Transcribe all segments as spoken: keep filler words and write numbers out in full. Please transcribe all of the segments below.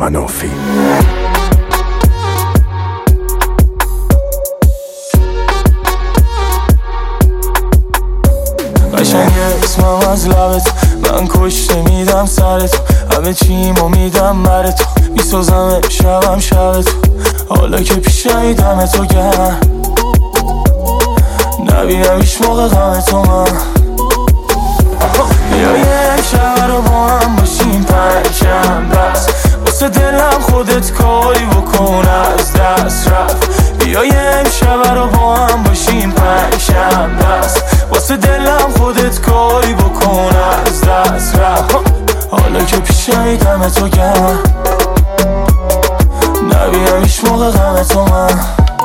منافی. قشنگ اسمم از لبت، من کشته میدم سرت، همه چیمو میدم بر تو، میسازم شبم شب تو، حالا که پیشمی دم تو گرم، نبینم ایش موقع غم تو من. بیا یک شب رو با هم باشیم پنجم بس، واسه دلم خودت کاری بکن از دست رفت. بیا یک شب رو با هم باشیم پنجم بس، واسه دلم خودت کاری بکن از دست رفت. حالا که پیشمی دم تو گرم، نبینم ایش موقع غم تو من.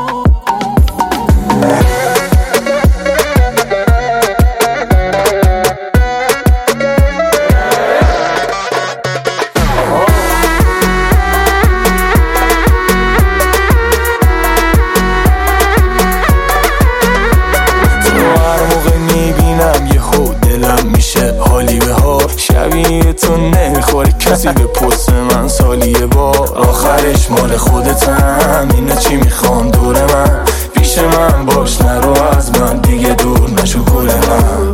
شبیه تو نمیخوره کسی به پست من سالیه بار، آخرش مال خودتم. اینه چی میخوان دور من، پیش من باش نرو از من دیگه دور نشو گل من.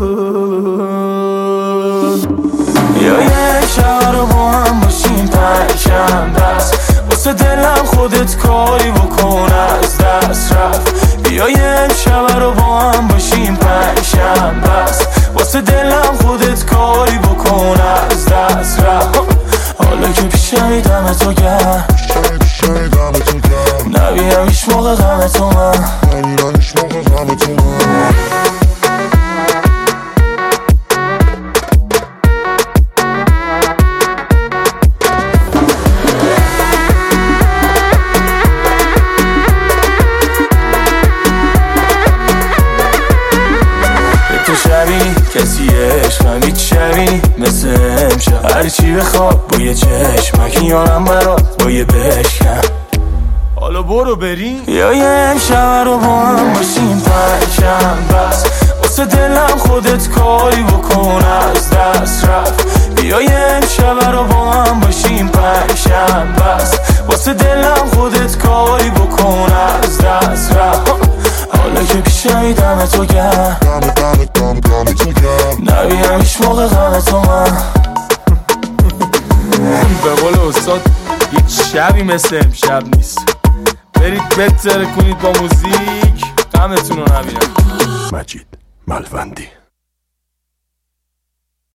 یا یک شب رو با هم باشیم پنجم بس، واسه دلم خودت کاری بکن از دست رفت. بیا یک شب رو با هم باشیم پنجم بس، واسه دلم خودت کاری بکن از دست رفت. حالا که پیشمی دم تو گرم، نبینم ایش موقع غم تو من. شبی کسی عشقم هیچ شبی مثل امشب، هر چی بخواب با یه چشمک میارم برات با یه بشکم. حالا برو بریم یا یه امشب رو با هم باشیم پنجم بس، واسه دلم خودت کاری بکن از دست رفت. بیا یه امشب رو با هم باشیم پنجم بس، واسه دلم خودت کاری بکن از دست رفت. حالا که پیشمی دم تو گرم، نبینم ایش موقع غم تو من. به قول استاد هیچ شبی مثل امشب نیست، برید بتره کنید با موزیک، غمتون رو نبینم. مجید ملوندی.